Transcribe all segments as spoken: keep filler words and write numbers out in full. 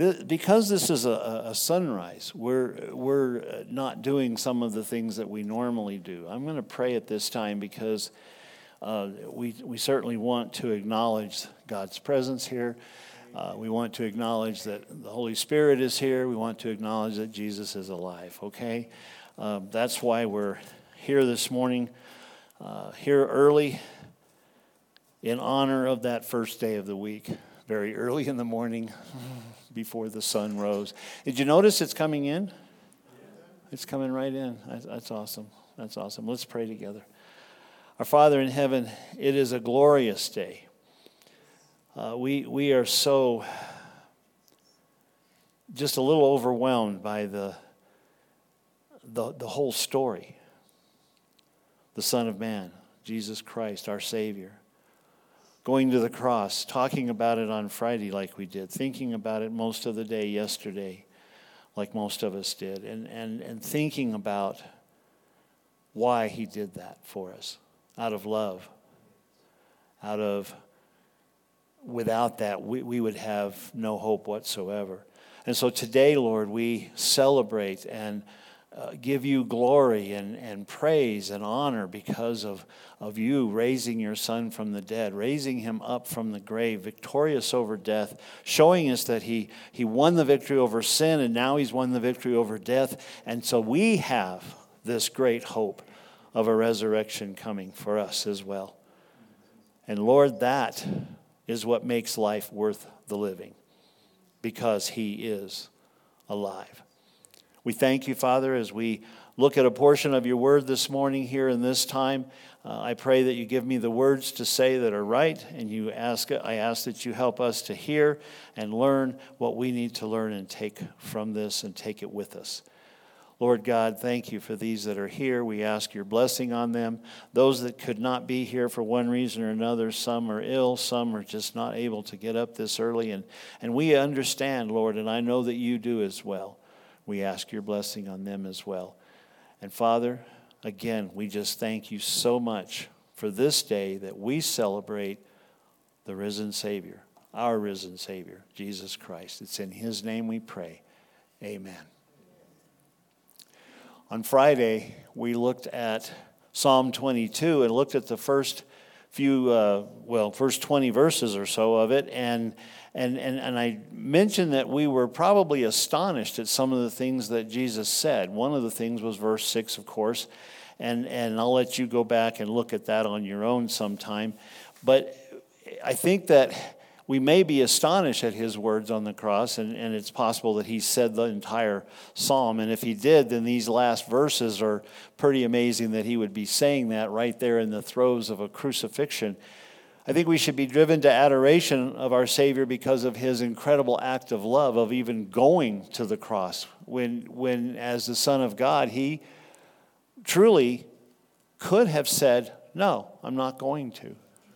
th- because this is a, a sunrise, we're, we're not doing some of the things that we normally do. I'm going to pray at this time because uh, we, we certainly want to acknowledge God's presence here. Uh, we want to acknowledge that the Holy Spirit is here. We want to acknowledge that Jesus is alive, okay? Uh, that's why we're here this morning, uh, here early in honor of that first day of the week, very early in the morning before the sun rose. Did you notice it's coming in? It's coming right in. That's, that's awesome. That's awesome. Let's pray together. Our Father in heaven, it is a glorious day. Uh, we we are so just a little overwhelmed by the, the the whole story. The Son of Man, Jesus Christ, our Savior, going to the cross, talking about it on Friday like we did, thinking about it most of the day yesterday like most of us did, and, and, and thinking about why he did that for us, out of love, out of without that, we, we would have no hope whatsoever. And so today, Lord, we celebrate and uh, give you glory and, and praise and honor because of, of you raising your Son from the dead, raising him up from the grave, victorious over death, showing us that he, he won the victory over sin and now he's won the victory over death. And so we have this great hope of a resurrection coming for us as well. And Lord, that is what makes life worth the living, because he is alive. We thank you, Father, as we look at a portion of your word this morning here in this time. Uh, I pray that you give me the words to say that are right, and you ask. I ask that you help us to hear and learn what we need to learn and take from this and take it with us. Lord God, thank you for these that are here. We ask your blessing on them. Those that could not be here for one reason or another, some are ill, some are just not able to get up this early. And, and we understand, Lord, and I know that you do as well. We ask your blessing on them as well. And Father, again, we just thank you so much for this day that we celebrate the risen Savior, our risen Savior, Jesus Christ. It's in his name we pray. Amen. On Friday, we looked at Psalm twenty-two and looked at the first few, uh, well, first twenty verses or so of it. And, and, and, and I mentioned that we were probably astonished at some of the things that Jesus said. One of the things was verse six, of course. And, and I'll let you go back and look at that on your own sometime. But I think that we may be astonished at his words on the cross, and, and it's possible that he said the entire psalm. And if he did, then these last verses are pretty amazing that he would be saying that right there in the throes of a crucifixion. I think we should be driven to adoration of our Savior because of his incredible act of love, of even going to the cross. When, when as the Son of God, he truly could have said, no, I'm not going to.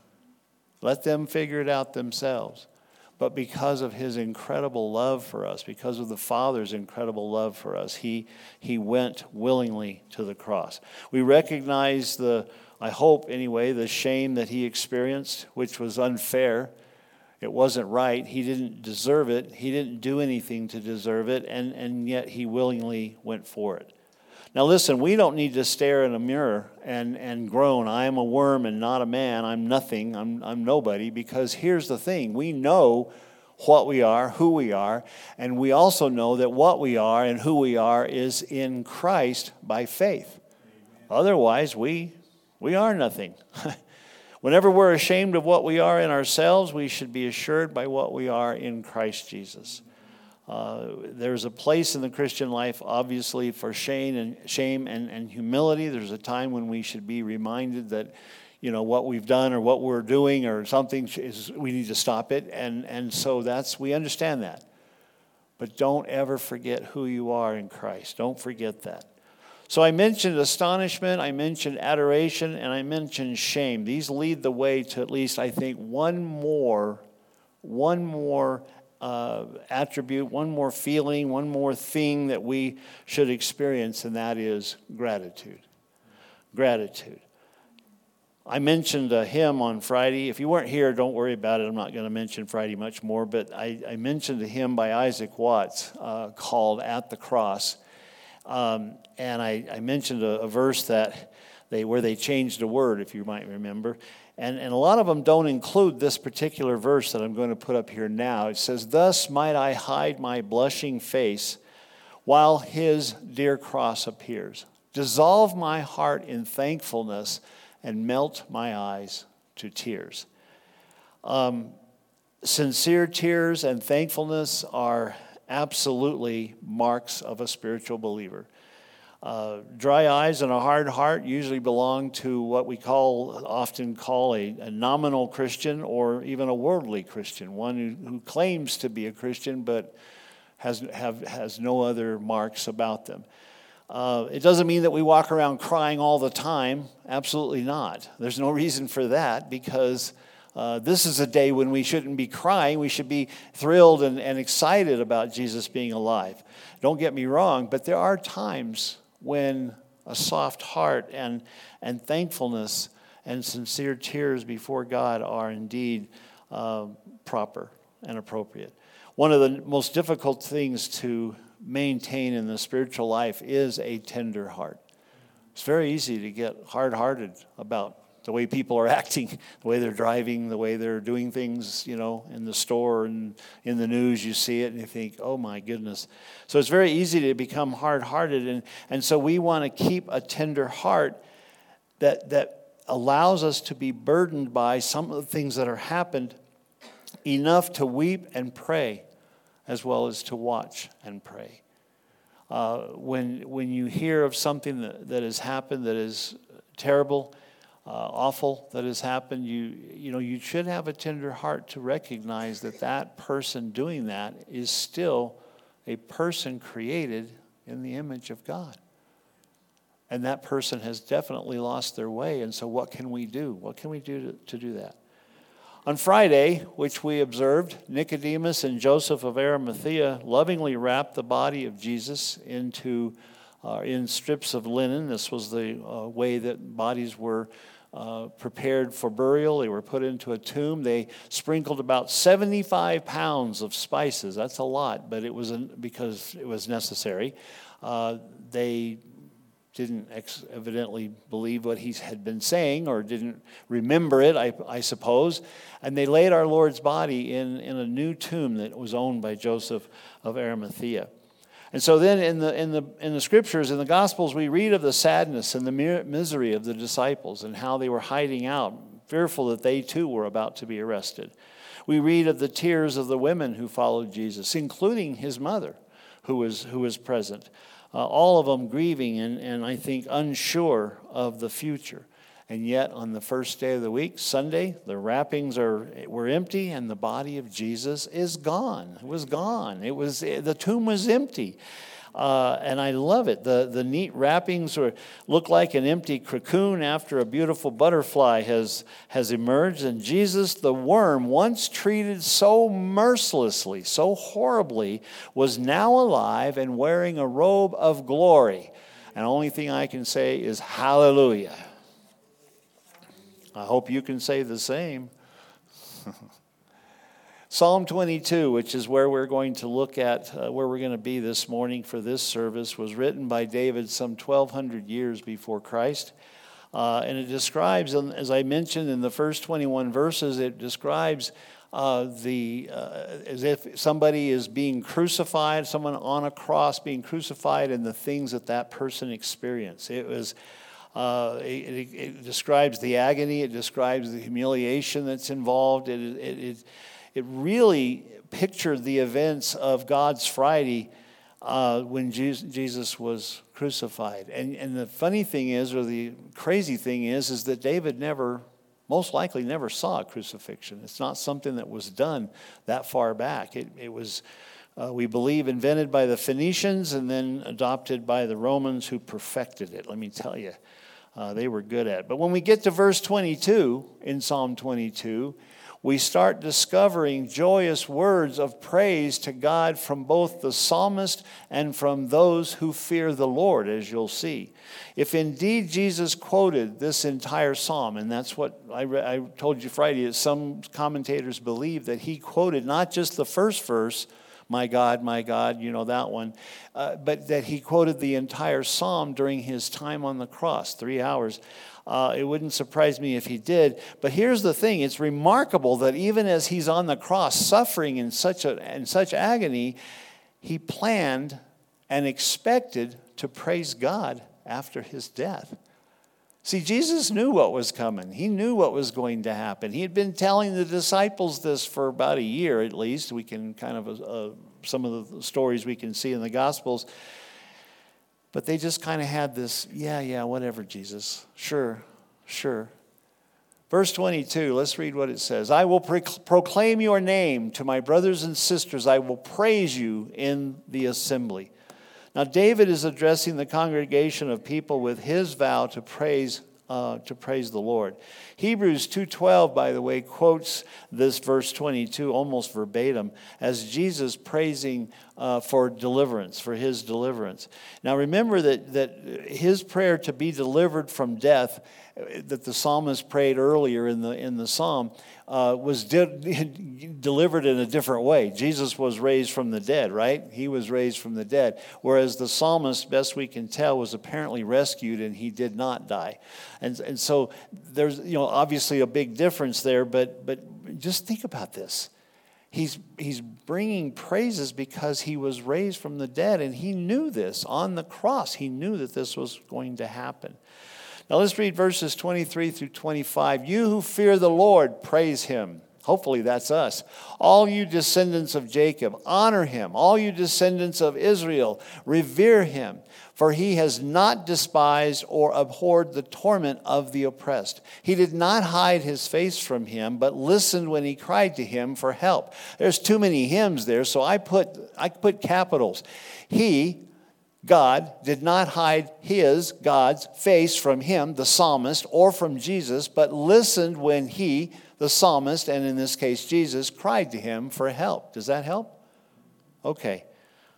Let them figure it out themselves. But because of his incredible love for us, because of the Father's incredible love for us, he, he went willingly to the cross. We recognize the, I hope anyway, the shame that he experienced, which was unfair. It wasn't right. He didn't deserve it. He didn't do anything to deserve it, and, and yet he willingly went for it. Now listen, we don't need to stare in a mirror and, and groan, I am a worm and not a man, I'm nothing, I'm, I'm nobody, because here's the thing, we know what we are, who we are, and we also know that what we are and who we are is in Christ by faith. Amen. Otherwise, we, we are nothing. Whenever we're ashamed of what we are in ourselves, we should be assured by what we are in Christ Jesus. Uh, there's a place in the Christian life, obviously, for shame and shame and, and humility. There's a time when we should be reminded that, you know, what we've done or what we're doing or something is we need to stop it. And, and so that's, we understand that. But don't ever forget who you are in Christ. Don't forget that. So I mentioned astonishment, I mentioned adoration, and I mentioned shame. These lead the way to at least, I think, one more, one more Uh, attribute, one more feeling, one more thing that we should experience, and that is gratitude. Gratitude. I mentioned a hymn on Friday. If you weren't here, don't worry about it. I'm not going to mention Friday much more, but I, I mentioned a hymn by Isaac Watts uh, called At the Cross. Um, and I, I mentioned a, a verse that they where they changed a word, if you might remember. And, and a lot of them don't include this particular verse that I'm going to put up here now. It says, "Thus might I hide my blushing face while his dear cross appears. Dissolve my heart in thankfulness and melt my eyes to tears." Um, sincere tears and thankfulness are absolutely marks of a spiritual believer. Uh, dry eyes and a hard heart usually belong to what we call, often call a, a nominal Christian or even a worldly Christian, one who, who claims to be a Christian but has have has no other marks about them. Uh, it doesn't mean that we walk around crying all the time. Absolutely not. There's no reason for that, because uh, this is a day when we shouldn't be crying. We should be thrilled and, and excited about Jesus being alive. Don't get me wrong, but there are times when a soft heart and, and thankfulness and sincere tears before God are indeed uh, proper and appropriate. One of the most difficult things to maintain in the spiritual life is a tender heart. It's very easy to get hard-hearted about the way people are acting, the way they're driving, the way they're doing things, you know, in the store and in the news. You see it and you think, oh my goodness. So it's very easy to become hard-hearted, and, and so we want to keep a tender heart that that allows us to be burdened by some of the things that are happened, enough to weep and pray as well as to watch and pray. Uh, when when you hear of something that, that has happened that is terrible, uh, awful, that has happened, you you know you should have a tender heart to recognize that that person doing that is still a person created in the image of God. And that person has definitely lost their way. And so what can we do? What can we do to, to do that? On Friday, which we observed, Nicodemus and Joseph of Arimathea lovingly wrapped the body of Jesus into uh, in strips of linen. This was the uh, way that bodies were uh, prepared for burial. They were put into a tomb. They sprinkled about seventy-five pounds of spices. That's a lot, but it was an, because it was necessary. Uh, they didn't ex- evidently believe what he had been saying, or didn't remember it, I, I suppose. And they laid our Lord's body in, in a new tomb that was owned by Joseph of Arimathea. And so then in the in the in the scriptures, in the Gospels, we read of the sadness and the misery of the disciples and how they were hiding out, fearful that they too were about to be arrested. We read of the tears of the women who followed Jesus, including his mother, who was who was present. Uh, all of them grieving and, and I think unsure of the future. And yet on the first day of the week, Sunday, the wrappings are were empty and the body of Jesus is gone. It was gone. It was the tomb was empty. Uh, and I love it. The the neat wrappings were, look like an empty cocoon after a beautiful butterfly has, has emerged. And Jesus, the worm, once treated so mercilessly, so horribly, was now alive and wearing a robe of glory. And the only thing I can say is hallelujah. I hope you can say the same. Psalm twenty-two, which is where we're going to look at, uh, where we're going to be this morning for this service, was written by David some twelve hundred years before Christ. Uh, and it describes, as I mentioned in the first twenty-one verses, it describes uh, the uh, as if somebody is being crucified, someone on a cross being crucified, and the things that that person experienced. It was Uh, it, it describes the agony. It describes the humiliation that's involved. It, it, it, it really pictured the events of God's Friday uh, when Jesus was crucified. And, and the funny thing is, or the crazy thing is, is that David never, most likely never saw a crucifixion. It's not something that was done that far back. It, it was, uh, we believe, invented by the Phoenicians and then adopted by the Romans, who perfected it, let me tell you. Uh, they were good at it. But when we get to verse twenty-two in Psalm twenty-two, we start discovering joyous words of praise to God from both the psalmist and from those who fear the Lord, as you'll see. If indeed Jesus quoted this entire psalm, and that's what I, re- I told you Friday, is some commentators believe that he quoted not just the first verse, my God, my God, you know that one, uh, but that he quoted the entire psalm during his time on the cross, three hours. Uh, it wouldn't surprise me if he did. But here's the thing. It's remarkable that even as he's on the cross suffering in such a, in such agony, he planned and expected to praise God after his death. See, Jesus knew what was coming. He knew what was going to happen. He had been telling the disciples this for about a year at least. We can kind of, uh, some of the stories we can see in the Gospels. But they just kind of had this, yeah, yeah, whatever, Jesus. Sure, sure. Verse twenty-two, let's read what it says. I will pro- proclaim your name to my brothers and sisters. I will praise you in the assembly. Now, David is addressing the congregation of people with his vow to praise uh, to praise the Lord. Hebrews two twelve, by the way, quotes this verse twenty-two almost verbatim as Jesus praising uh, for deliverance, for his deliverance. Now, remember that, that his prayer to be delivered from death that the psalmist prayed earlier in the in the psalm uh, was de- delivered in a different way. Jesus was raised from the dead, right? He was raised from the dead. Whereas the psalmist, best we can tell, was apparently rescued and he did not die. And and so there's you know obviously a big difference there. But but just think about this. He's he's bringing praises because he was raised from the dead, and he knew this on the cross. He knew that this was going to happen. Now let's read verses twenty-three through twenty-five. You who fear the Lord, praise him. Hopefully that's us. All you descendants of Jacob, honor him. All you descendants of Israel, revere him. For he has not despised or abhorred the torment of the oppressed. He did not hide his face from him, but listened when he cried to him for help. There's too many hymns there, so I put I put capitals. He, God, did not hide his, God's, face from him, the psalmist, or from Jesus, but listened when he, the psalmist, and in this case Jesus, cried to him for help. Does that help? Okay.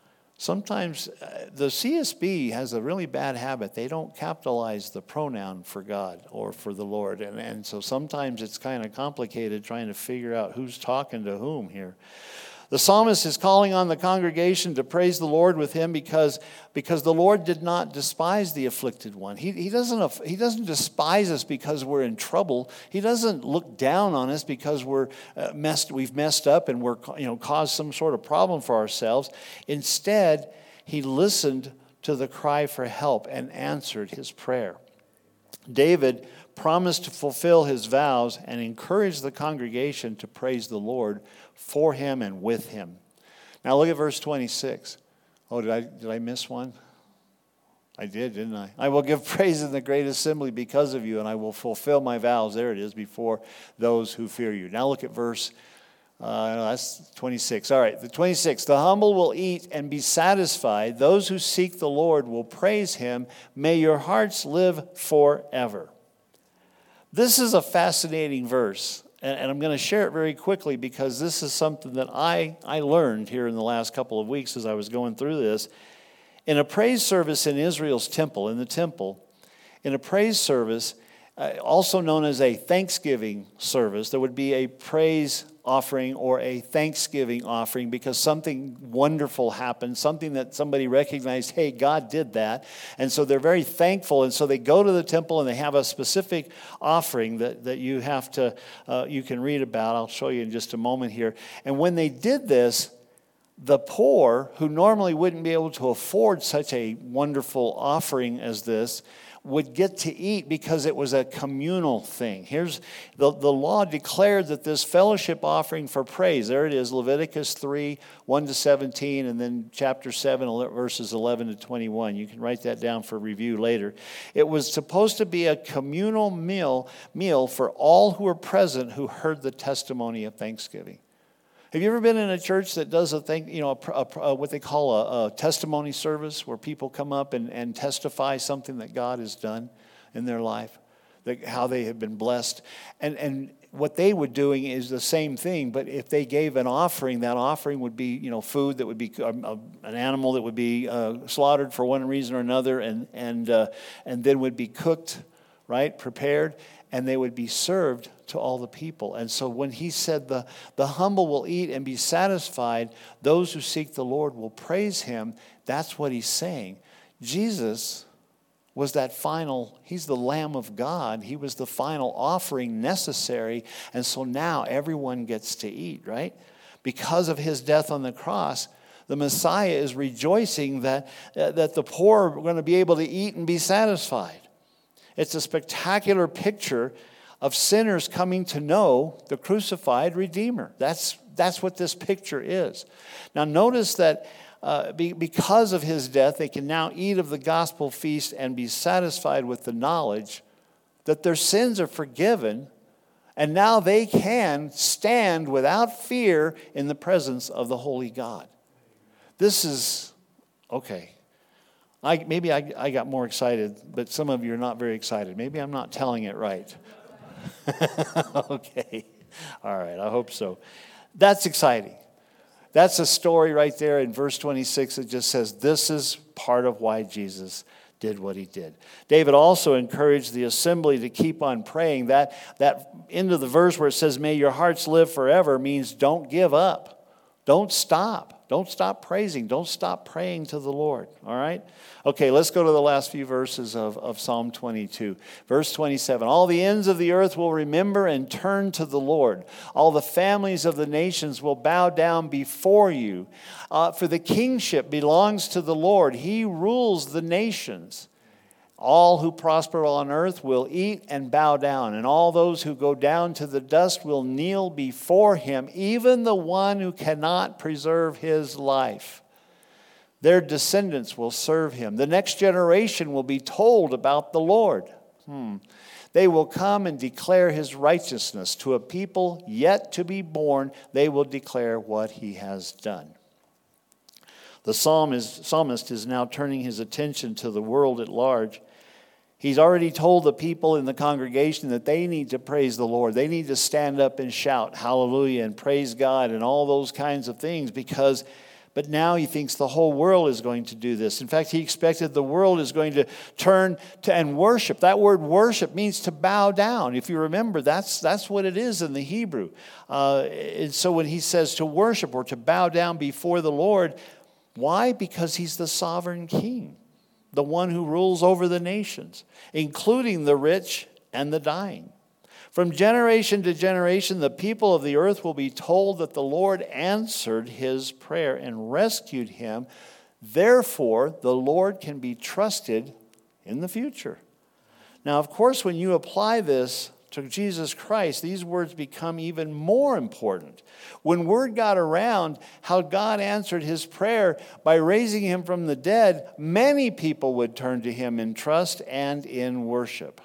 Sometimes uh, the C S B has a really bad habit. They don't capitalize the pronoun for God or for the Lord. And, and so sometimes it's kind of complicated trying to figure out who's talking to whom here. The psalmist is calling on the congregation to praise the Lord with him because, because the Lord did not despise the afflicted one. He, he, doesn't, he doesn't despise us because we're in trouble. He doesn't look down on us because we're uh, messed, we've messed up and we're you know caused some sort of problem for ourselves. Instead, he listened to the cry for help and answered his prayer. David promised to fulfill his vows and encourage the congregation to praise the Lord for him and with him. Now look at verse twenty-six. Oh, did I did I miss one? I did, didn't I? I will give praise in the great assembly because of you, and I will fulfill my vows. There it is, before those who fear you. Now look at verse uh, no, that's twenty-six. All right, the twenty-six. The humble will eat and be satisfied. Those who seek the Lord will praise him. May your hearts live forever. This is a fascinating verse, and I'm going to share it very quickly because this is something that I, I learned here in the last couple of weeks as I was going through this. In a praise service in Israel's temple, in the temple, in a praise service, uh, also known as a Thanksgiving service, there would be a praise offering or a Thanksgiving offering because something wonderful happened, something that somebody recognized, hey, God did that. And so they're very thankful. And so they go to the temple and they have a specific offering that, that you have to, uh, you can read about. I'll show you in just a moment here. And when they did this, the poor, who normally wouldn't be able to afford such a wonderful offering as this, would get to eat because it was a communal thing. Here's the, the law declared that this fellowship offering for praise, there it is, Leviticus three, one to seventeen, and then chapter seven, verses eleven to twenty-one. You can write that down for review later. It was supposed to be a communal meal, meal for all who were present who heard the testimony of thanksgiving. Have you ever been in a church that does a thing, you know, a, a, a, what they call a, a testimony service where people come up and, and testify something that God has done in their life, that, how they have been blessed? And, and what they were doing is the same thing, but if they gave an offering, that offering would be, you know, food that would be uh, uh, an animal that would be uh, slaughtered for one reason or another, and and uh, and then would be cooked, right, prepared, and they would be served to all the people. And so when he said the the humble will eat and be satisfied, those who seek the Lord will praise him, that's what he's saying. Jesus was that final, he's the Lamb of God. He was the final offering necessary. And so now everyone gets to eat, right? Because of his death on the cross, the Messiah is rejoicing that, uh, that the poor are going to be able to eat and be satisfied. It's a spectacular picture of sinners coming to know the crucified Redeemer. That's, that's what this picture is. Now notice that Uh, be, because of his death, they can now eat of the gospel feast and be satisfied with the knowledge that their sins are forgiven, and now they can stand without fear in the presence of the holy God. This is, okay, I, maybe I, I got more excited, but some of you are not very excited. Maybe I'm not telling it right. Okay, all right, I hope so. That's exciting. That's a story right there in verse twenty-six. It just says, this is part of why Jesus did what he did. David also encouraged the assembly to keep on praying. That, that end of the verse where it says, may your hearts live forever, means don't give up. Don't stop. Don't stop praising. Don't stop praying to the Lord. All right? Okay, let's go to the last few verses of, of Psalm twenty-two. Verse twenty-seven. All the ends of the earth will remember and turn to the Lord. All the families of the nations will bow down before you. Uh, for the kingship belongs to the Lord. He rules the nations. All who prosper on earth will eat and bow down, and all those who go down to the dust will kneel before him, even the one who cannot preserve his life. Their descendants will serve him. The next generation will be told about the Lord. Hmm. They will come and declare his righteousness. To a people yet to be born, they will declare what he has done. The psalmist, psalmist is now turning his attention to the world at large. He's already told the people in the congregation that they need to praise the Lord. They need to stand up and shout hallelujah and praise God and all those kinds of things, because, but now he thinks the whole world is going to do this. In fact, he expected the world is going to turn to and worship. That word worship means to bow down. If you remember, that's, that's what it is in the Hebrew. Uh, and so when he says to worship or to bow down before the Lord, why? Because he's the sovereign king, the one who rules over the nations, including the rich and the dying. From generation to generation, the people of the earth will be told that the Lord answered his prayer and rescued him. Therefore, the Lord can be trusted in the future. Now, of course, when you apply this to Jesus Christ, these words become even more important. When word got around how God answered his prayer by raising him from the dead, many people would turn to him in trust and in worship.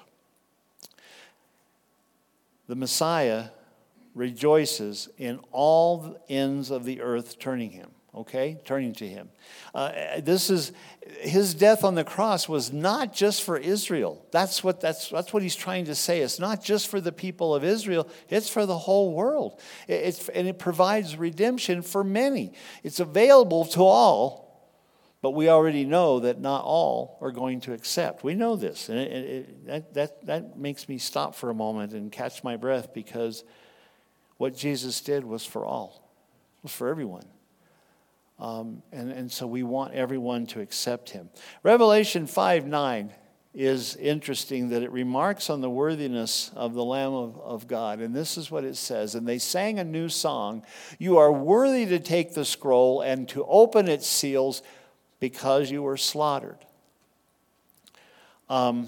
The Messiah rejoices in all ends of the earth turning him. Okay, turning to him. Uh, this is his death on the cross was not just for Israel. That's what that's that's what he's trying to say. It's not just for the people of Israel. It's for the whole world. It, it's and it provides redemption for many. It's available to all, but we already know that not all are going to accept. We know this, and it, it, that that that makes me stop for a moment and catch my breath, because what Jesus did was for all. It was for everyone. Um, and, and so we want everyone to accept him. Revelation five nine is interesting, that it remarks on the worthiness of the Lamb of, of God. And this is what it says. And they sang a new song. You are worthy to take the scroll and to open its seals, because you were slaughtered. Um,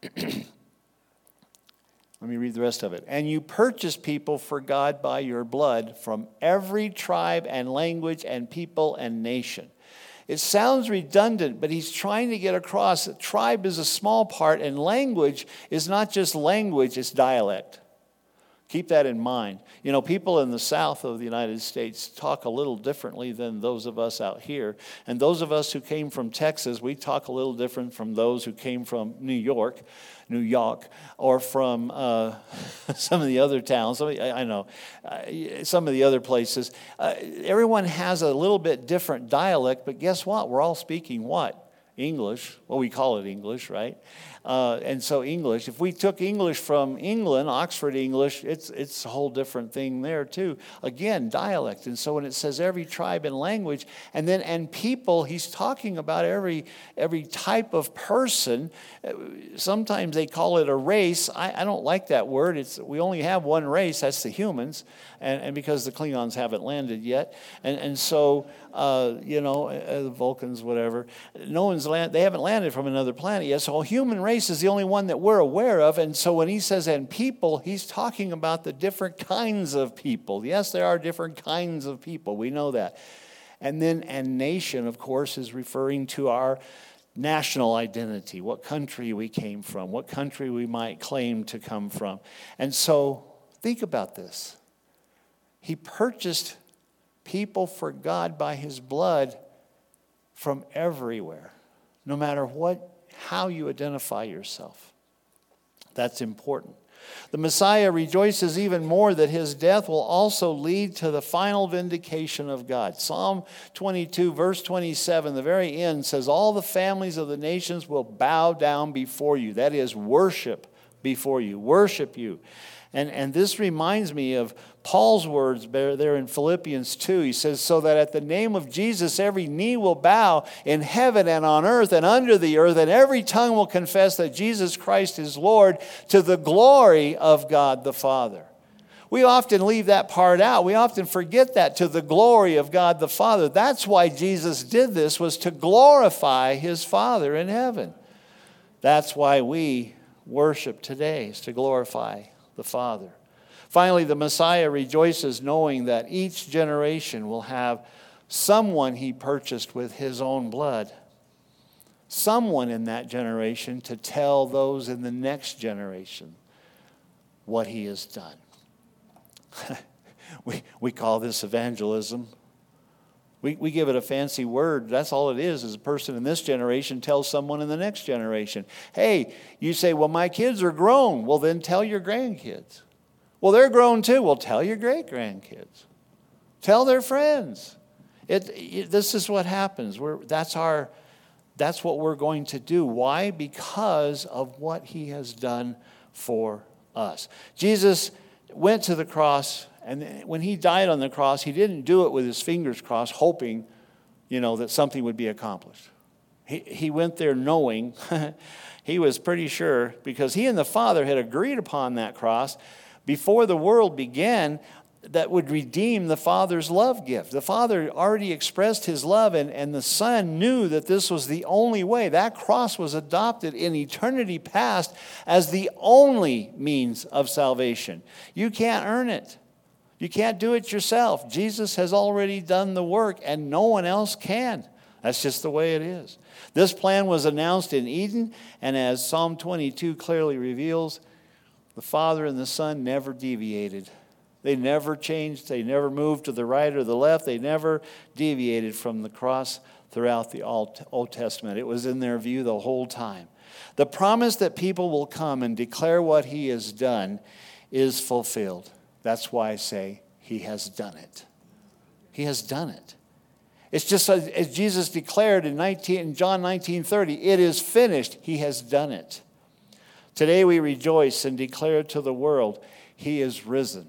Let me read the rest of it. And you purchased people for God by your blood from every tribe and language and people and nation. It sounds redundant, but he's trying to get across that tribe is a small part, and language is not just language, it's dialect. Keep that in mind. You know, people in the south of the United States talk a little differently than those of us out here. And those of us who came from Texas, we talk a little different from those who came from New York, New York, or from uh, some of the other towns. I, I know, uh, some of the other places. Uh, everyone has a little bit different dialect, but guess what? We're all speaking what? English. Well, we call it English, right? Uh, and so English, if we took English from England, Oxford English, it's it's a whole different thing there too. Again, dialect. And so when it says every tribe and language, and then and people, he's talking about every every type of person. Sometimes they call it a race. I, I don't like that word. It's we only have one race, that's the humans, and, and because the Klingons haven't landed yet. And and so uh, you know, uh, the Vulcans, whatever. No one's land, they haven't landed from another planet yet. So human race is the only one that we're aware of. And so when he says and people, he's talking about the different kinds of people. Yes, there are different kinds of people. We know that. And then and nation, of course, is referring to our national identity, what country we came from, what country we might claim to come from. And so think about this. He purchased people for God by his blood from everywhere, no matter what, how you identify yourself. That's important. The Messiah rejoices even more that his death will also lead to the final vindication of God. Psalm twenty-two, verse twenty-seven, the very end says, all the families of the nations will bow down before you. That is, worship before you, worship you. And, and this reminds me of Paul's words there in Philippians two. He says, so that at the name of Jesus every knee will bow in heaven and on earth and under the earth, and every tongue will confess that Jesus Christ is Lord, to the glory of God the Father. We often leave that part out. We often forget that, to the glory of God the Father. That's why Jesus did this, was to glorify his Father in heaven. That's why we worship today, is to glorify the Father. Finally, the Messiah rejoices knowing that each generation will have someone he purchased with his own blood. Someone in that generation to tell those in the next generation what he has done. we, we call this evangelism. We, we give it a fancy word. That's all it is, is a person in this generation tells someone in the next generation. Hey, you say, well, my kids are grown. Well, then tell your grandkids. Well, they're grown too. Well, tell your great-grandkids. Tell their friends. It, it, this is what happens. We're, that's, our, that's what we're going to do. Why? Because of what he has done for us. Jesus went to the cross, and when he died on the cross, he didn't do it with his fingers crossed, hoping, you know, that something would be accomplished. He, he went there knowing, he was pretty sure, because he and the Father had agreed upon that cross before the world began, that would redeem the Father's love gift. The Father already expressed his love, and, and the Son knew that this was the only way. That cross was adopted in eternity past as the only means of salvation. You can't earn it. You can't do it yourself. Jesus has already done the work, and no one else can. That's just the way it is. This plan was announced in Eden, and as Psalm twenty-two clearly reveals, the Father and the Son never deviated. They never changed. They never moved to the right or the left. They never deviated from the cross throughout the Old Testament. It was in their view the whole time. The promise that people will come and declare what he has done is fulfilled. That's why I say he has done it. He has done it. It's just as Jesus declared in, nineteen, in John nineteen thirty, it is finished. He has done it. Today we rejoice and declare to the world, he is risen.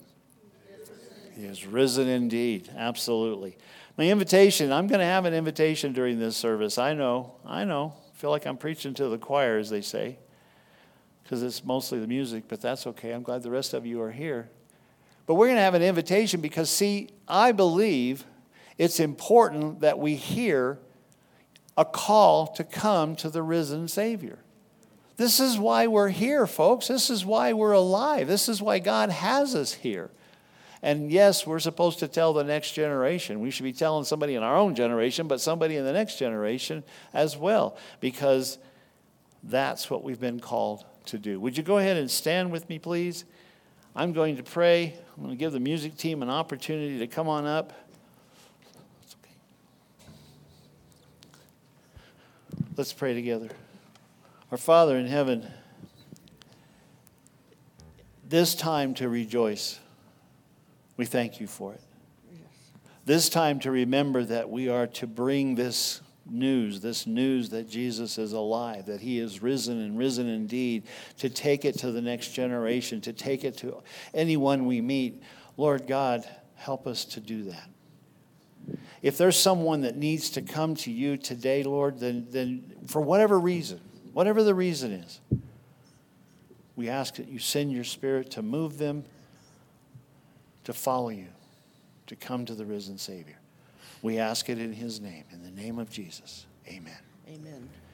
He is risen indeed, absolutely. My invitation, I'm going to have an invitation during this service. I know, I know. I feel like I'm preaching to the choir, as they say, because it's mostly the music, but that's okay. I'm glad the rest of you are here. But we're going to have an invitation because, see, I believe it's important that we hear a call to come to the risen Savior. This is why we're here, folks. This is why we're alive. This is why God has us here. And yes, we're supposed to tell the next generation. We should be telling somebody in our own generation, but somebody in the next generation as well, because that's what we've been called to do. Would you go ahead and stand with me, please? I'm going to pray. I'm going to give the music team an opportunity to come on up. It's okay. Let's pray together. Our Father in heaven, this time to rejoice, we thank you for it. This time to remember that we are to bring this news, this news that Jesus is alive, that he is risen and risen indeed, to take it to the next generation, to take it to anyone we meet. Lord God, help us to do that. If there's someone that needs to come to you today, Lord, then, then for whatever reason, whatever the reason is, we ask that you send your Spirit to move them to follow you, to come to the risen Savior. We ask it in his name, in the name of Jesus. Amen. Amen.